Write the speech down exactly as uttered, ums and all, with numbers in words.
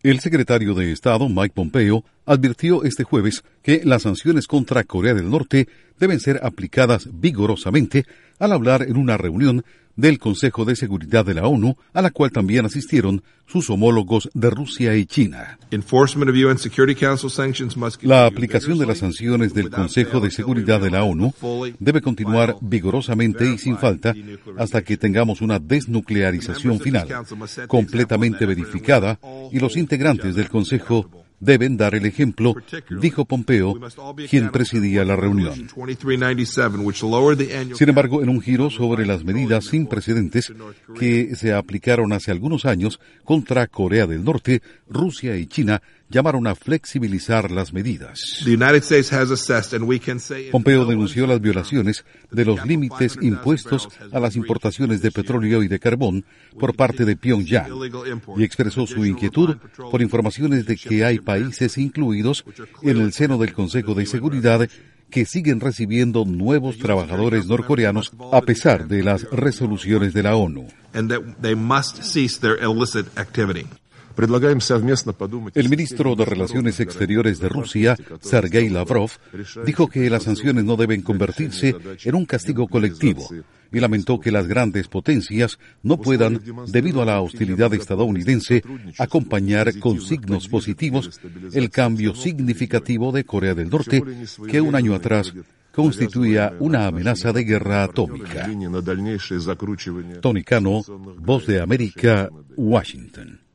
El secretario de Estado, Mike Pompeo, advirtió este jueves que las sanciones contra Corea del Norte deben ser aplicadas vigorosamente al hablar en una reunión del Consejo de Seguridad de la ONU, a la cual también asistieron sus homólogos de Rusia y China. La aplicación de las sanciones del Consejo de Seguridad de la ONU debe continuar vigorosamente y sin falta hasta que tengamos una desnuclearización final, completamente verificada, y los integrantes del Consejo deben dar el ejemplo, dijo Pompeo, quien presidía la reunión. Sin embargo, en un giro sobre las medidas sin precedentes que se aplicaron hace algunos años contra Corea del Norte, Rusia y China llamaron a flexibilizar las medidas. Pompeo denunció las violaciones de los límites impuestos a las importaciones de petróleo y de carbón por parte de Pyongyang y expresó su inquietud por informaciones de que hay países incluidos en el seno del Consejo de Seguridad que siguen recibiendo nuevos trabajadores norcoreanos a pesar de las resoluciones de la ONU. El ministro de Relaciones Exteriores de Rusia, Sergei Lavrov, dijo que las sanciones no deben convertirse en un castigo colectivo y lamentó que las grandes potencias no puedan, debido a la hostilidad estadounidense, acompañar con signos positivos el cambio significativo de Corea del Norte, que un año atrás constituía una amenaza de guerra atómica. Tony Cano, Voz de América, Washington.